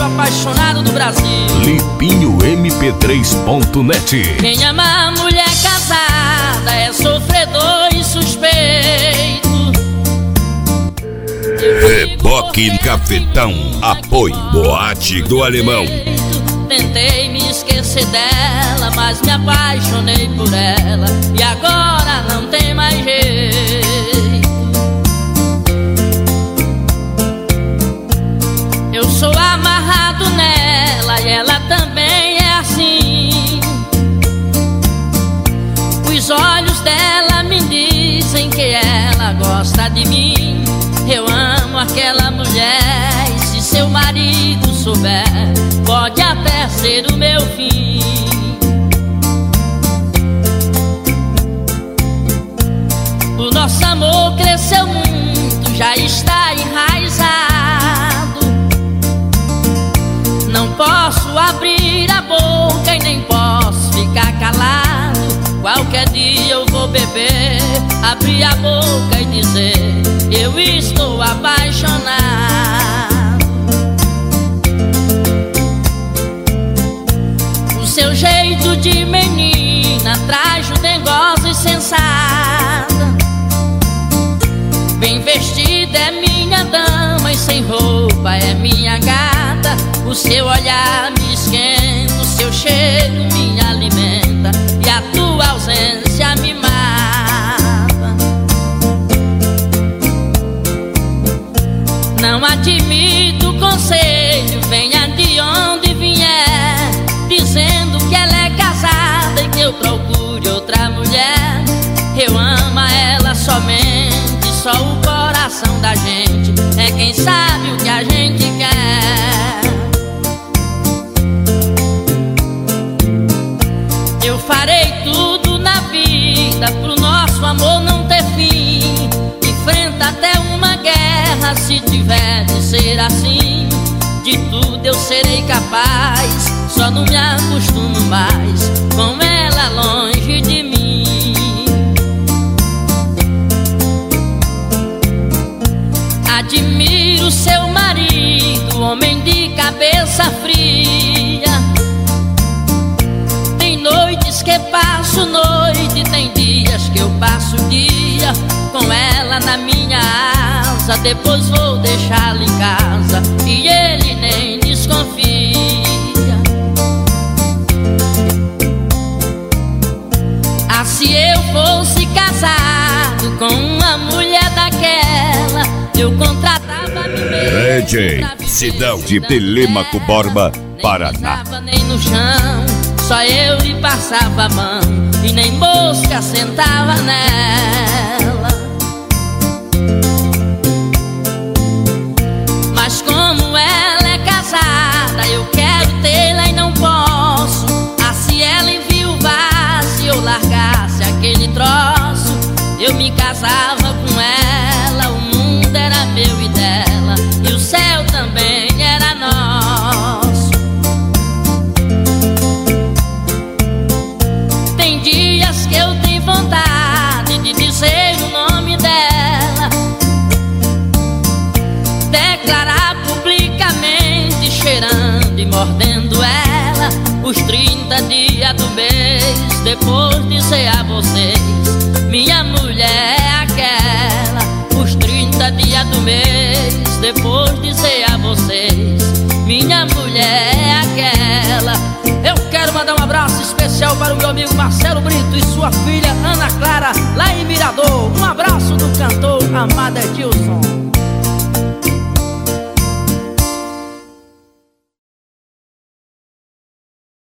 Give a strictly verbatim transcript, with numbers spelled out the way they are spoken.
apaixonado do Brasil. Lipinho M P três ponto net. Quem ama mulher casada é sofredor e suspeito. Reboque Cafetão, apoio Boate do Alemão. Tentei me esquecer dela, mas me apaixonei por ela e agora não tem mais jeito. Eu sou amarrado nela e ela também é assim. Os olhos dela me dizem que ela gosta de mim. Eu amo aquela mulher e se seu marido souber, pode até ser o meu fim. O nosso amor cresceu muito, já está enraizado. Não posso abrir a boca e nem posso ficar calado. Qualquer dia eu vou beber, abrir a boca e dizer: eu estou apaixonado. O seu jeito de menina traz o dengosa e sensata. Bem vestida é minha dama e sem roupa é minha gata. O seu olhar me esquenta, o seu cheiro me alimenta e a tua ausência me mata. Não admito conselho, venha de onde vier, dizendo que ela é casada e que eu procure outra mulher. Eu amo ela somente, só o coração da gente é quem sabe o que a gente quer. Eu farei tudo na vida pro nosso amor não ter fim. Enfrenta até uma guerra se tiver de ser assim. De tudo eu serei capaz, só não me acostumo mais com ela longe de mim. Admiro seu marido, homem de cabeça fria. Tem noites que passo noite, tem dias que eu passo dia com ela na minha asa. Depois vou deixá-la em casa e ele nem desconfia. Ah, se eu fosse casado com uma mulher daquela, eu contratava a mim mesmo. D J Sidão de Telêmaco Borba, Paraná. Não nem no chão, só eu lhe passava a mão e nem mosca sentava nela. Mas como ela é casada, eu quero tê-la e não posso. Ah, se ela enviuvasse, eu largasse aquele troço, eu me casava com ela. O mundo era meu e dela, e o céu também era nosso. Tem dias que eu tenho vontade de dizer o nome dela, declarar publicamente, cheirando e mordendo ela, os trinta dias do mês. Depois dizer a vocês: minha mulher é aquela. Os trinta dias do mês. Depois dizer a vocês: minha mulher é aquela. Eu quero mandar um abraço especial para o meu amigo Marcelo Brito e sua filha Ana Clara, lá em Mirador. Um abraço do cantor Amado Edilson.